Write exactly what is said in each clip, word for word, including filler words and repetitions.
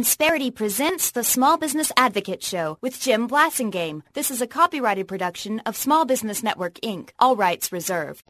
Insperity presents the Small Business Advocate Show with Jim Blasingame. This is a copyrighted production of Small Business Network, Incorporated. All rights reserved.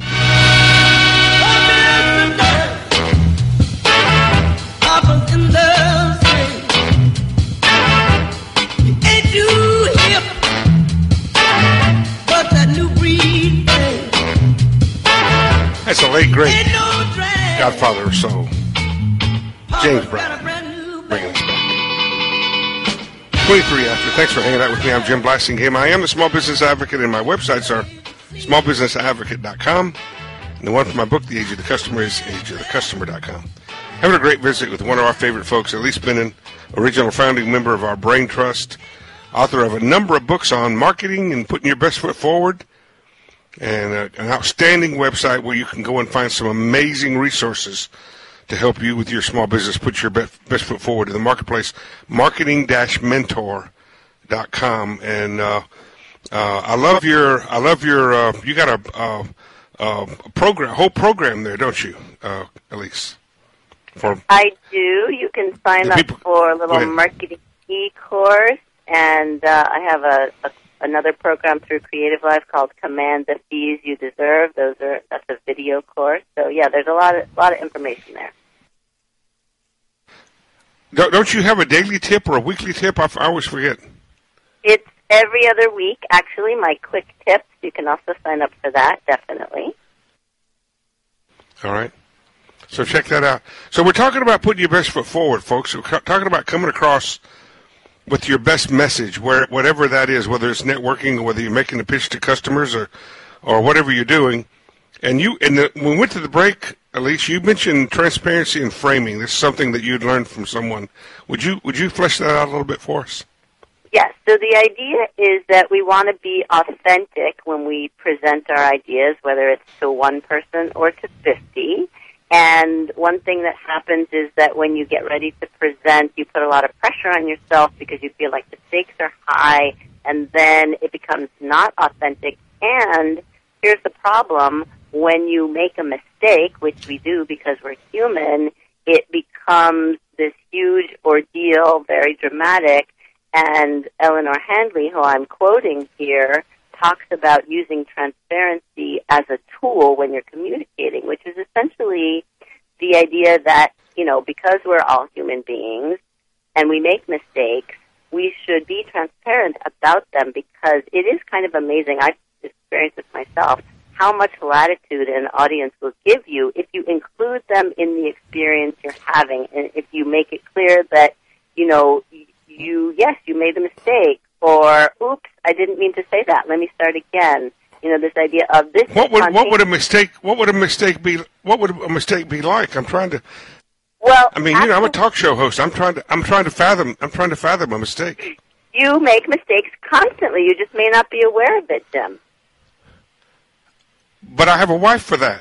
That's a late, great Godfather of Soul, James Brown, bringing us back. twenty-three after. Thanks for hanging out with me. I'm Jim Blasingame. I am the Small Business Advocate, and my websites are small business advocate dot com, and the one for my book, The Age of the Customer, is age of the customer dot com. Having a great visit with one of our favorite folks, Elise Benen, original founding member of our Brain Trust, author of a number of books on marketing and putting your best foot forward, and a, an outstanding website where you can go and find some amazing resources to help you with your small business put your best, best foot forward in the marketplace, marketing dash mentor dot com. And uh, uh, I love your, I love your, uh, you got a, uh, uh, a program, whole program there, don't you, uh, Elise? For I do. You can sign up people, for a little marketing e-course, and uh, I have a, a another program through Creative Life called Command the Fees You Deserve. Those are that's a video course. So yeah, there's a lot of a lot of information there. Don't, don't you have a daily tip or a weekly tip? I, I always forget. It's every other week, actually. My quick tips. You can also sign up for that. Definitely. All right. So check that out. So we're talking about putting your best foot forward, folks. We're talking about coming across with your best message, where whatever that is, whether it's networking or whether you're making a pitch to customers or, or whatever you're doing. And you, and the, when we went to the break, Elise, you mentioned transparency and framing. This is something that you'd learned from someone. Would you would you flesh that out a little bit for us? Yes. So the idea is that we want to be authentic when we present our ideas, whether it's to one person or to fifty. And one thing that happens is that when you get ready to present, you put a lot of pressure on yourself because you feel like the stakes are high, and then it becomes not authentic. And here's the problem. When you make a mistake, which we do because we're human, it becomes this huge ordeal, very dramatic. And Eleanor Handley, who I'm quoting here, talks about using transparency as a tool when you're communicating, which is essentially the idea that, you know, because we're all human beings and we make mistakes, we should be transparent about them, because it is kind of amazing. I've experienced this myself, how much latitude an audience will give you if you include them in the experience you're having, and if you make it clear that, you know, you, yes, you made a mistake, or, oops, I didn't mean to say that. Let me start again. You know, this idea of this. What would what would a mistake? What would a mistake be? What would a mistake be like? I'm trying to. Well, I mean, you know, I'm a talk show host. I'm trying to. I'm trying to fathom. I'm trying to fathom a mistake. You make mistakes constantly. You just may not be aware of it, Jim. But I have a wife for that.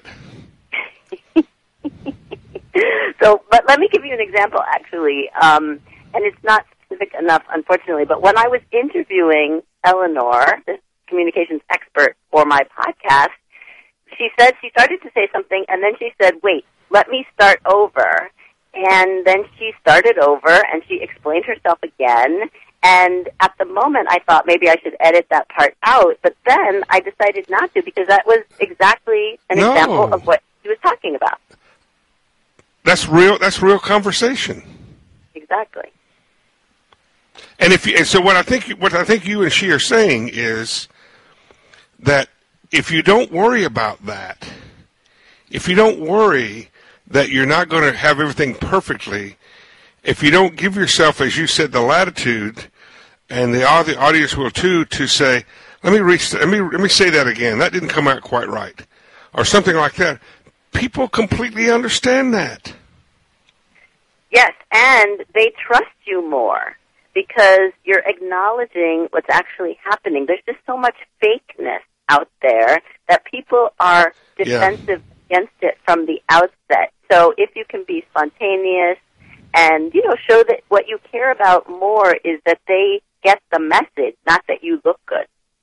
So, but let me give you an example, actually, um, and it's not specific enough, unfortunately, but when I was interviewing Eleanor, this communications expert, for my podcast, she said she started to say something, and then she said, wait, let me start over. And then she started over, and she explained herself again, and at the moment I thought maybe I should edit that part out, but then I decided not to, because that was exactly an no. example of what she was talking about. That's real, that's real conversation. Exactly. And if you, and so what I think what I think you and she are saying is that if you don't worry about that, if you don't worry that you're not going to have everything perfectly, if you don't give yourself, as you said, the latitude, and the the audience will too, to say, let me reach, let me let me say that again. That didn't come out quite right, or something like that. People completely understand that. Yes, and they trust you more, because you're acknowledging what's actually happening. There's just so much fakeness out there that people are defensive yeah. against it from the outset. So if you can be spontaneous and, you know, show that what you care about more is that they get the message, not that you look good.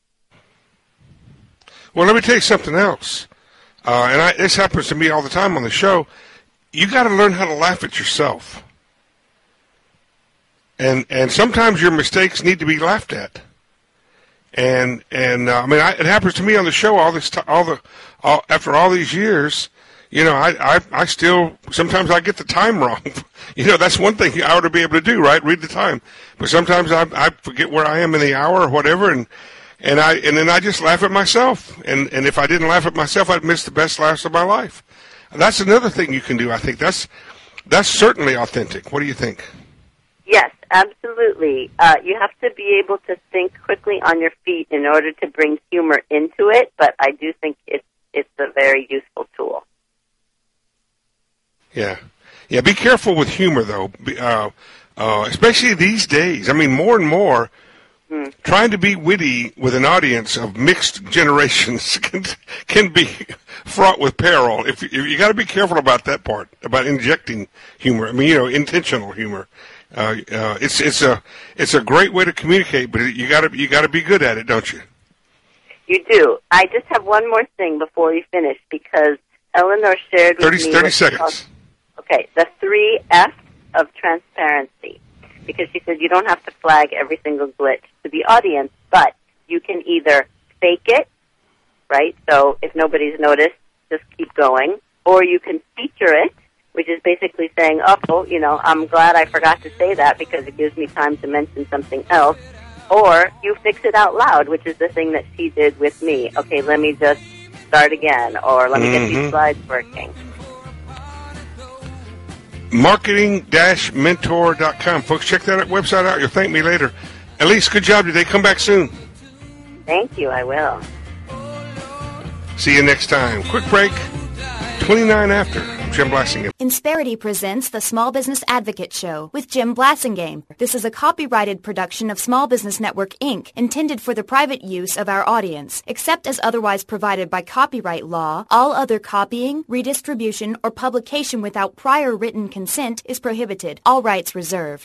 Well, let me tell you something else. Uh, and I, this happens to me all the time on the show. You got to learn how to laugh at yourself. And and sometimes your mistakes need to be laughed at. And and uh, I mean, I, it happens to me on the show all this time. All the all, after all these years, you know, I, I I still sometimes I get the time wrong. You know, that's one thing I ought to be able to do, right? Read the time. But sometimes I I forget where I am in the hour or whatever, and and I and then I just laugh at myself. And and if I didn't laugh at myself, I'd miss the best laughs of my life. And that's another thing you can do. I think that's that's certainly authentic. What do you think? Yes, absolutely. Uh, you have to be able to think quickly on your feet in order to bring humor into it, but I do think it's it's a very useful tool. Yeah. Yeah, be careful with humor, though, uh, uh, especially these days. I mean, more and more, mm. trying to be witty with an audience of mixed generations can, can be fraught with peril. If, if you got to be careful about that part, about injecting humor. I mean, you know, intentional humor. Uh, uh, it's it's a it's a great way to communicate, but you got to you got to be good at it, don't you? You do. I just have one more thing before you finish, because Eleanor shared with thirty, me thirty seconds. Okay, the three F's of transparency, because she said you don't have to flag every single glitch to the audience, but you can either fake it, right? So if nobody's noticed, just keep going, or you can feature it, which is basically saying, oh, you know, I'm glad I forgot to say that because it gives me time to mention something else. Or you fix it out loud, which is the thing that she did with me. Okay, let me just start again, or let me mm-hmm. get these slides working. marketing dash mentor dot com. Folks, check that website out. You'll thank me later. Elise, good job today. Come back soon. Thank you. I will. See you next time. Quick break. twenty-nine after. Jim Blasingame. Insperity presents the Small Business Advocate Show with Jim Blasingame. This is a copyrighted production of Small Business Network, Incorporated, intended for the private use of our audience. Except as otherwise provided by copyright law, all other copying, redistribution, or publication without prior written consent is prohibited. All rights reserved.